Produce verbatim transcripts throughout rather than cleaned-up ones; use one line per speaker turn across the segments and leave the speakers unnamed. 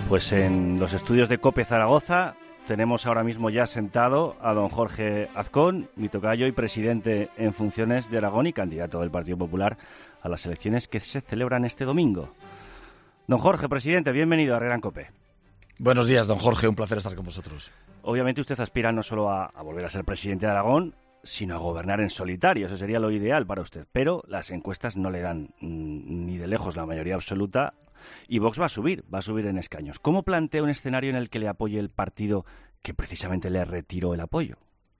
Pues en los estudios de COPE Zaragoza tenemos ahora mismo ya sentado a don Jorge Azcón, mi tocayo y presidente en funciones de Aragón y candidato del Partido Popular a las elecciones que se celebran este domingo. Don Jorge, presidente, bienvenido a Herrera en COPE.
Buenos días, don Jorge, un placer estar con vosotros.
Obviamente usted aspira no solo a, a volver a ser presidente de Aragón, sino a gobernar en solitario. Eso sería lo ideal para usted. Pero las encuestas no le dan mm, ni de lejos la mayoría absoluta y Vox va a subir, va a subir en escaños. ¿Cómo plantea un escenario en el que le apoye el partido que precisamente le retiró el apoyo?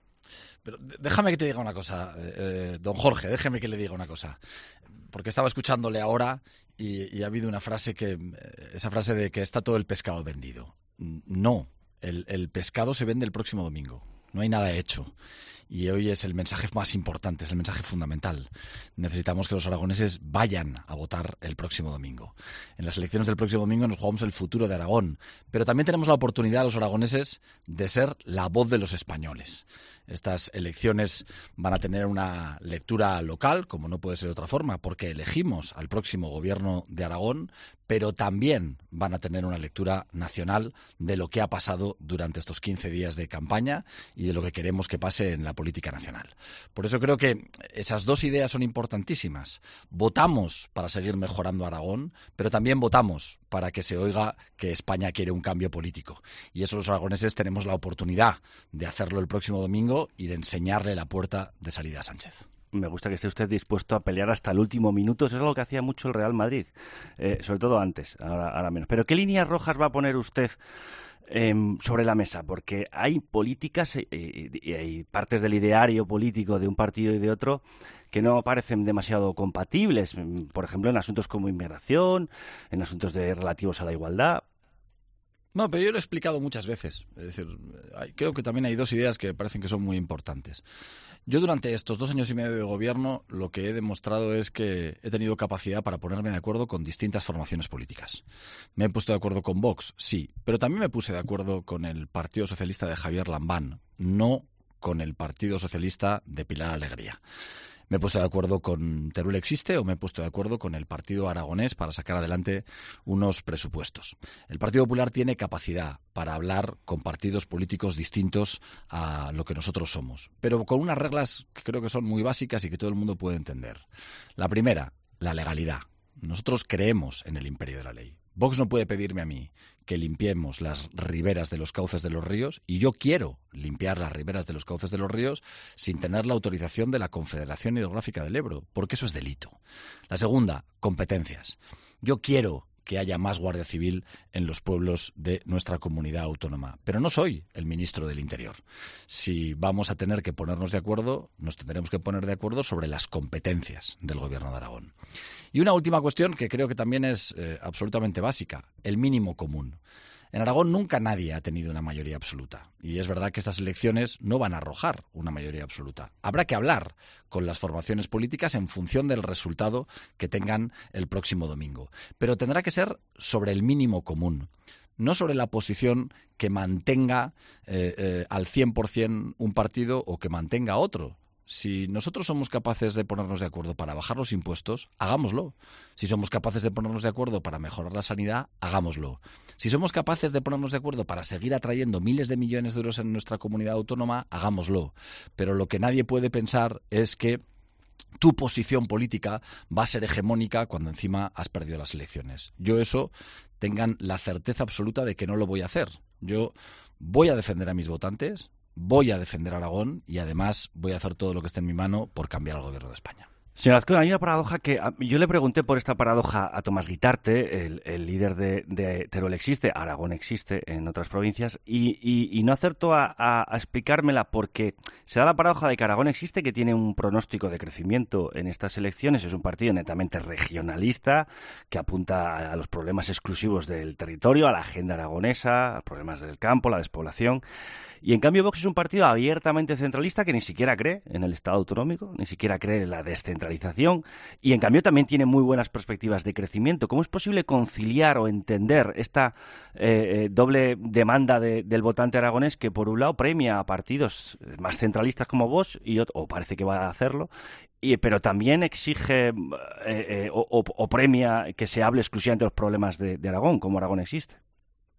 Pero déjame que te diga una cosa, eh, don Jorge, déjeme que le diga una cosa. Porque estaba escuchándole ahora y, y ha habido una frase que, esa frase de que está todo el pescado vendido. No, el, el pescado se vende el próximo domingo. No hay nada hecho. Y hoy es el mensaje más importante, es el mensaje fundamental. Necesitamos que los aragoneses vayan a votar el próximo domingo. En las elecciones del próximo domingo nos jugamos el futuro de Aragón, pero también tenemos la oportunidad los aragoneses de ser la voz de los españoles. Estas elecciones van a tener una lectura local, como no puede ser de otra forma, porque elegimos al próximo gobierno de Aragón, pero también van a tener una lectura nacional de lo que ha pasado durante estos quince días de campaña y de lo que queremos que pase en la política nacional. Por eso creo que esas dos ideas son importantísimas. Votamos para seguir mejorando Aragón, pero también votamos para que se oiga que España quiere un cambio político. Y eso los aragoneses tenemos la oportunidad de hacerlo el próximo domingo y de enseñarle la puerta de salida a Sánchez.
Me gusta que esté usted dispuesto a pelear hasta el último minuto. Eso es algo que hacía mucho el Real Madrid, eh, sobre todo antes, ahora, ahora menos. Pero ¿qué líneas rojas va a poner usted eh, sobre la mesa? Porque hay políticas y eh, eh, partes del ideario político de un partido y de otro que no parecen demasiado compatibles. Por ejemplo, en asuntos como inmigración, en asuntos de relativos a la igualdad.
No, pero yo lo he explicado muchas veces. Es decir, hay, creo que también hay dos ideas que parecen que son muy importantes. Yo durante estos dos años y medio de gobierno lo que he demostrado es que he tenido capacidad para ponerme de acuerdo con distintas formaciones políticas. Me he puesto de acuerdo con Vox, sí, pero también me puse de acuerdo con el Partido Socialista de Javier Lambán, no con el Partido Socialista de Pilar Alegría. Me he puesto de acuerdo con Teruel Existe o me he puesto de acuerdo con el Partido Aragonés para sacar adelante unos presupuestos. El Partido Popular tiene capacidad para hablar con partidos políticos distintos a lo que nosotros somos, pero con unas reglas que creo que son muy básicas y que todo el mundo puede entender. La primera, la legalidad. Nosotros creemos en el imperio de la ley. Vox no puede pedirme a mí que limpiemos las riberas de los cauces de los ríos y yo quiero limpiar las riberas de los cauces de los ríos sin tener la autorización de la Confederación Hidrográfica del Ebro, porque eso es delito. La segunda, competencias. Yo quiero que haya más Guardia Civil en los pueblos de nuestra comunidad autónoma. Pero no soy el ministro del Interior. Si vamos a tener que ponernos de acuerdo, nos tendremos que poner de acuerdo sobre las competencias del Gobierno de Aragón. Y una última cuestión que creo que también es eh, absolutamente básica, el mínimo común. En Aragón nunca nadie ha tenido una mayoría absoluta. Y es verdad que estas elecciones no van a arrojar una mayoría absoluta. Habrá que hablar con las formaciones políticas en función del resultado que tengan el próximo domingo. Pero tendrá que ser sobre el mínimo común, no sobre la posición que mantenga eh, eh, al cien por ciento un partido o que mantenga otro. Si nosotros somos capaces de ponernos de acuerdo para bajar los impuestos, hagámoslo. Si somos capaces de ponernos de acuerdo para mejorar la sanidad, hagámoslo. Si somos capaces de ponernos de acuerdo para seguir atrayendo miles de millones de euros en nuestra comunidad autónoma, hagámoslo. Pero lo que nadie puede pensar es que tu posición política va a ser hegemónica cuando encima has perdido las elecciones. Yo eso, tengan la certeza absoluta de que no lo voy a hacer. Yo voy a defender a mis votantes, voy a defender a Aragón y además voy a hacer todo lo que esté en mi mano por cambiar al Gobierno de España.
Señor Azcón, hay una paradoja que yo le pregunté por esta paradoja a Tomás Guitarte, el, el líder de, de Teruel Existe, Aragón Existe en otras provincias, y, y, y no acertó a, a, a explicármela porque se da la paradoja de que Aragón Existe, que tiene un pronóstico de crecimiento en estas elecciones, es un partido netamente regionalista que apunta a los problemas exclusivos del territorio, a la agenda aragonesa, a problemas del campo, la despoblación. Y en cambio Vox es un partido abiertamente centralista que ni siquiera cree en el Estado autonómico, ni siquiera cree en la descentralización y en cambio también tiene muy buenas perspectivas de crecimiento. ¿Cómo es posible conciliar o entender esta eh, doble demanda de, del votante aragonés que por un lado premia a partidos más centralistas como Vox, y otro, o parece que va a hacerlo, y, pero también exige eh, eh, o, o, o premia que se hable exclusivamente de los problemas de, de Aragón, como Aragón Existe?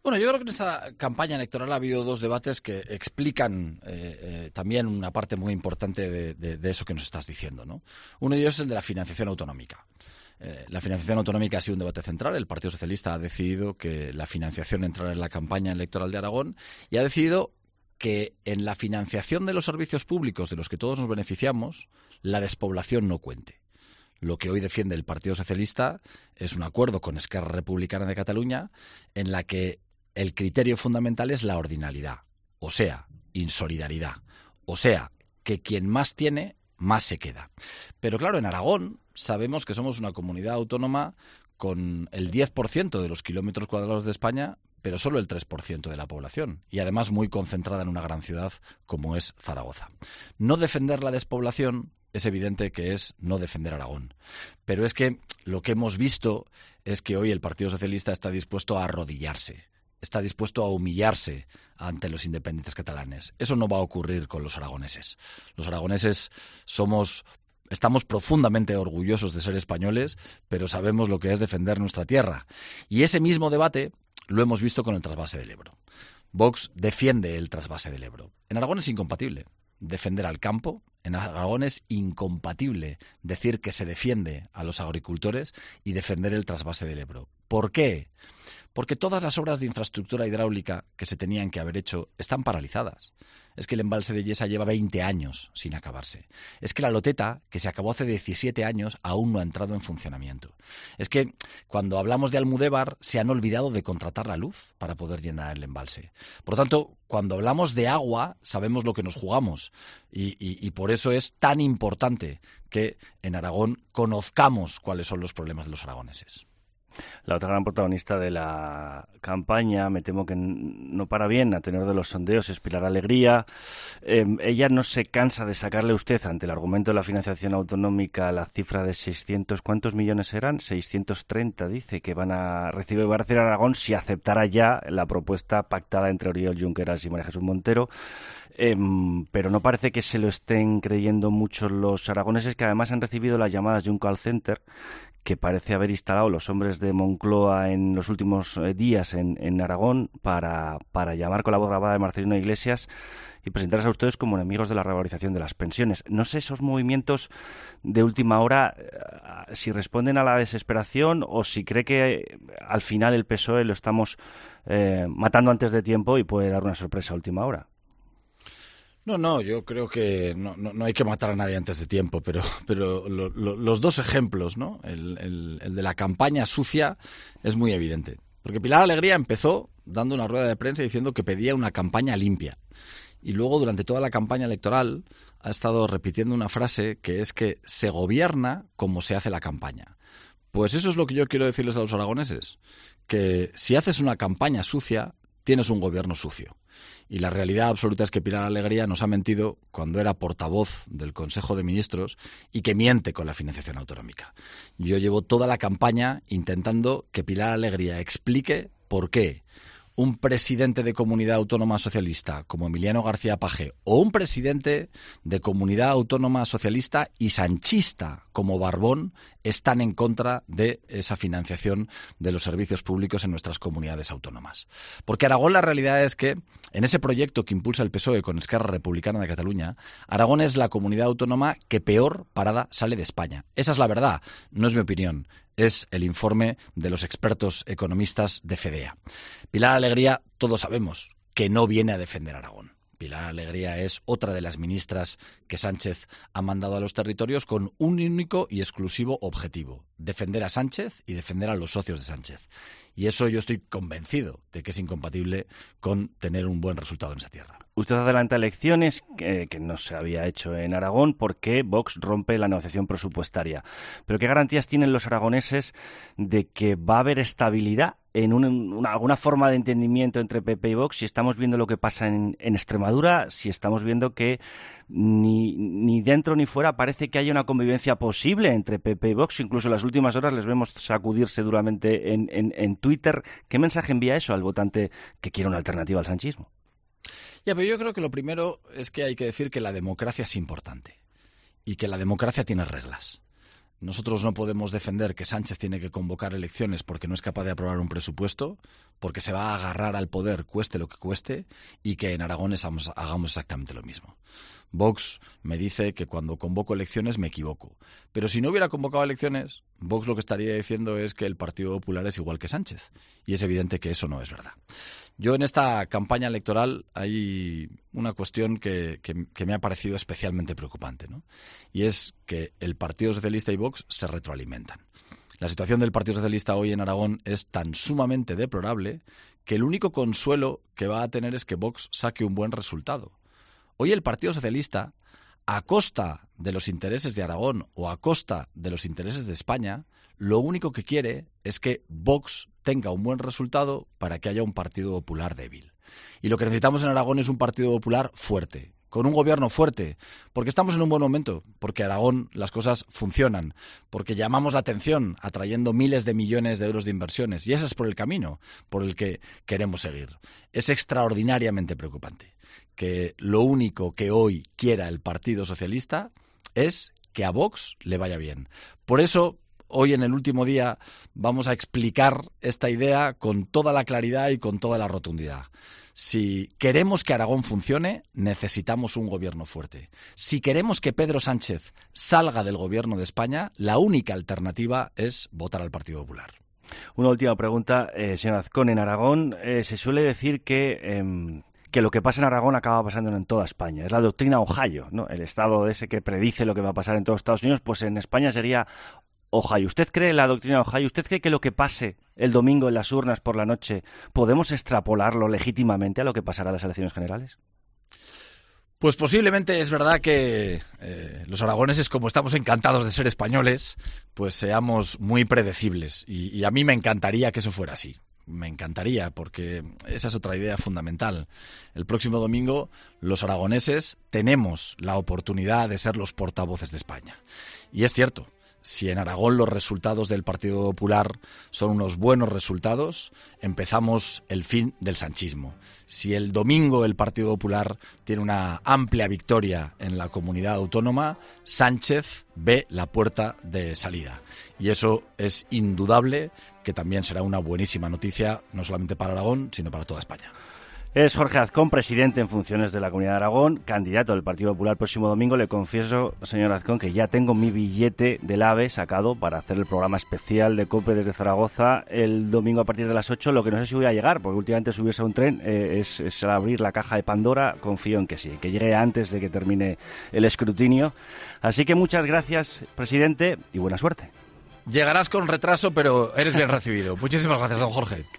Bueno, yo creo que en esta campaña electoral ha habido dos debates que explican eh, eh, también una parte muy importante de, de, de eso que nos estás diciendo, ¿no? Uno de ellos es el de la financiación autonómica. Eh, la financiación autonómica ha sido un debate central. El Partido Socialista ha decidido que la financiación entrara en la campaña electoral de Aragón y ha decidido que en la financiación de los servicios públicos de los que todos nos beneficiamos, la despoblación no cuente. Lo que hoy defiende el Partido Socialista es un acuerdo con Esquerra Republicana de Cataluña en la que el criterio fundamental es la ordinalidad, o sea, insolidaridad, o sea, que quien más tiene, más se queda. Pero claro, en Aragón sabemos que somos una comunidad autónoma con el diez por ciento de los kilómetros cuadrados de España, pero solo el tres por ciento de la población, y además muy concentrada en una gran ciudad como es Zaragoza. No defender la despoblación es evidente que es no defender Aragón. Pero es que lo que hemos visto es que hoy el Partido Socialista está dispuesto a arrodillarse, está dispuesto a humillarse ante los independientes catalanes. Eso no va a ocurrir con los aragoneses. Los aragoneses somos, estamos profundamente orgullosos de ser españoles, pero sabemos lo que es defender nuestra tierra. Y ese mismo debate lo hemos visto con el trasvase del Ebro. Vox defiende el trasvase del Ebro. En Aragón es incompatible defender al campo. En Aragón es incompatible decir que se defiende a los agricultores y defender el trasvase del Ebro. ¿Por qué? Porque todas las obras de infraestructura hidráulica que se tenían que haber hecho están paralizadas. Es que el embalse de Yesa lleva veinte años sin acabarse. Es que la Loteta, que se acabó hace diecisiete años, aún no ha entrado en funcionamiento. Es que cuando hablamos de Almudévar se han olvidado de contratar la luz para poder llenar el embalse. Por lo tanto, cuando hablamos de agua sabemos lo que nos jugamos y, y, y por eso es tan importante que en Aragón conozcamos cuáles son los problemas de los aragoneses.
La otra gran protagonista de la campaña, me temo que no para bien a tenor de los sondeos, es Pilar Alegría. Eh, ella no se cansa de sacarle a usted, ante el argumento de la financiación autonómica, la cifra de seiscientos, ¿cuántos millones eran? seiscientos treinta, dice, que van a recibir, va a recibir Aragón si aceptara ya la propuesta pactada entre Oriol Junqueras y María Jesús Montero. Eh, pero no parece que se lo estén creyendo mucho los aragoneses, que además han recibido las llamadas de un call center que parece haber instalado los hombres de Moncloa en los últimos eh, días en, en Aragón para, para llamar con la voz grabada de Marcelino Iglesias y presentarse a ustedes como enemigos de la revalorización de las pensiones. No sé esos movimientos de última hora eh, si responden a la desesperación o si cree que eh, al final el P S O E lo estamos eh, matando antes de tiempo y puede dar una sorpresa a última hora.
No, no, yo creo que no, no, no hay que matar a nadie antes de tiempo, pero, pero lo, lo, los dos ejemplos, ¿no? El, el, el de la campaña sucia es muy evidente. Porque Pilar Alegría empezó dando una rueda de prensa diciendo que pedía una campaña limpia. Y luego, durante toda la campaña electoral, ha estado repitiendo una frase que es que se gobierna como se hace la campaña. Pues eso es lo que yo quiero decirles a los aragoneses, que si haces una campaña sucia, tienes un gobierno sucio. Y la realidad absoluta es que Pilar Alegría nos ha mentido cuando era portavoz del Consejo de Ministros y que miente con la financiación autonómica. Yo llevo toda la campaña intentando que Pilar Alegría explique por qué un presidente de comunidad autónoma socialista como Emiliano García Paje o un presidente de comunidad autónoma socialista y sanchista como Barbón están en contra de esa financiación de los servicios públicos en nuestras comunidades autónomas. Porque Aragón, la realidad es que en ese proyecto que impulsa el P S O E con Esquerra Republicana de Cataluña, Aragón es la comunidad autónoma que peor parada sale de España. Esa es la verdad, no es mi opinión. Es el informe de los expertos economistas de FEDEA. Pilar Alegría, todos sabemos que no viene a defender Aragón. Pilar Alegría es otra de las ministras que Sánchez ha mandado a los territorios con un único y exclusivo objetivo: defender a Sánchez y defender a los socios de Sánchez. Y eso yo estoy convencido de que es incompatible con tener un buen resultado en esa tierra.
Usted adelanta elecciones que, que no se había hecho en Aragón porque Vox rompe la negociación presupuestaria. Pero ¿qué garantías tienen los aragoneses de que va a haber estabilidad en un, una, alguna forma de entendimiento entre P P y Vox si estamos viendo lo que pasa en, en Extremadura, si estamos viendo que ni, ni dentro ni fuera parece que haya una convivencia posible entre P P y Vox? Incluso en las últimas horas les vemos sacudirse duramente en, en, en Twitter. ¿Qué mensaje envía eso al votante que quiere una alternativa al sanchismo?
Ya, pero yo creo que lo primero es que hay que decir que la democracia es importante y que la democracia tiene reglas. nosotros no podemos defender que Sánchez tiene que convocar elecciones porque no es capaz de aprobar un presupuesto, porque se va a agarrar al poder cueste lo que cueste, y que en Aragón hagamos exactamente lo mismo. Vox me dice que cuando convoco elecciones me equivoco. Pero si no hubiera convocado elecciones, Vox lo que estaría diciendo es que el Partido Popular es igual que Sánchez. Y es evidente que eso no es verdad. Yo en esta campaña electoral hay una cuestión que, que, que me ha parecido especialmente preocupante, ¿no? Y es que el Partido Socialista y Vox se retroalimentan. La situación del Partido Socialista hoy en Aragón es tan sumamente deplorable que el único consuelo que va a tener es que Vox saque un buen resultado. Hoy el Partido Socialista, a costa de los intereses de Aragón o a costa de los intereses de España, lo único que quiere es que Vox tenga un buen resultado para que haya un Partido Popular débil. Y lo que necesitamos en Aragón es un Partido Popular fuerte, con un gobierno fuerte, porque estamos en un buen momento, porque en Aragón las cosas funcionan, porque llamamos la atención atrayendo miles de millones de euros de inversiones, y ese es por el camino por el que queremos seguir. Es extraordinariamente preocupante que lo único que hoy quiera el Partido Socialista es que a Vox le vaya bien. Por eso, hoy en el último día vamos a explicar esta idea con toda la claridad y con toda la rotundidad. Si queremos que Aragón funcione, necesitamos un gobierno fuerte. Si queremos que Pedro Sánchez salga del gobierno de España, la única alternativa es votar al Partido Popular.
Una última pregunta, eh, señor Azcón. En Aragón eh, se suele decir que... Eh, que lo que pasa en Aragón acaba pasando en toda España. Es la doctrina Ohio, ¿no? El estado ese que predice lo que va a pasar en todos Estados Unidos, pues en España sería Ohio. ¿Usted cree en la doctrina Ohio? ¿Usted cree que lo que pase el domingo en las urnas por la noche podemos extrapolarlo legítimamente a lo que pasará en las elecciones generales?
Pues posiblemente es verdad que eh, los aragoneses, como estamos encantados de ser españoles, pues seamos muy predecibles. Y, y a mí me encantaría que eso fuera así. Me encantaría, porque esa es otra idea fundamental. El próximo domingo los aragoneses tenemos la oportunidad de ser los portavoces de España. Y es cierto, si en Aragón los resultados del Partido Popular son unos buenos resultados, empezamos el fin del sanchismo. Si el domingo el Partido Popular tiene una amplia victoria en la comunidad autónoma, Sánchez ve la puerta de salida. Y eso es indudable que también será una buenísima noticia, no solamente para Aragón, sino para toda España.
Es Jorge Azcón, presidente en funciones de la Comunidad de Aragón, candidato del Partido Popular el próximo domingo. Le confieso, señor Azcón, que ya tengo mi billete del AVE sacado para hacer el programa especial de COPE desde Zaragoza el domingo a partir de las ocho, lo que no sé si voy a llegar, porque últimamente subirse a un tren eh, es, es abrir la caja de Pandora. Confío en que sí, que llegue antes de que termine el escrutinio. Así que muchas gracias, presidente, y buena suerte.
Llegarás con retraso, pero eres bien recibido. Muchísimas gracias, don Jorge.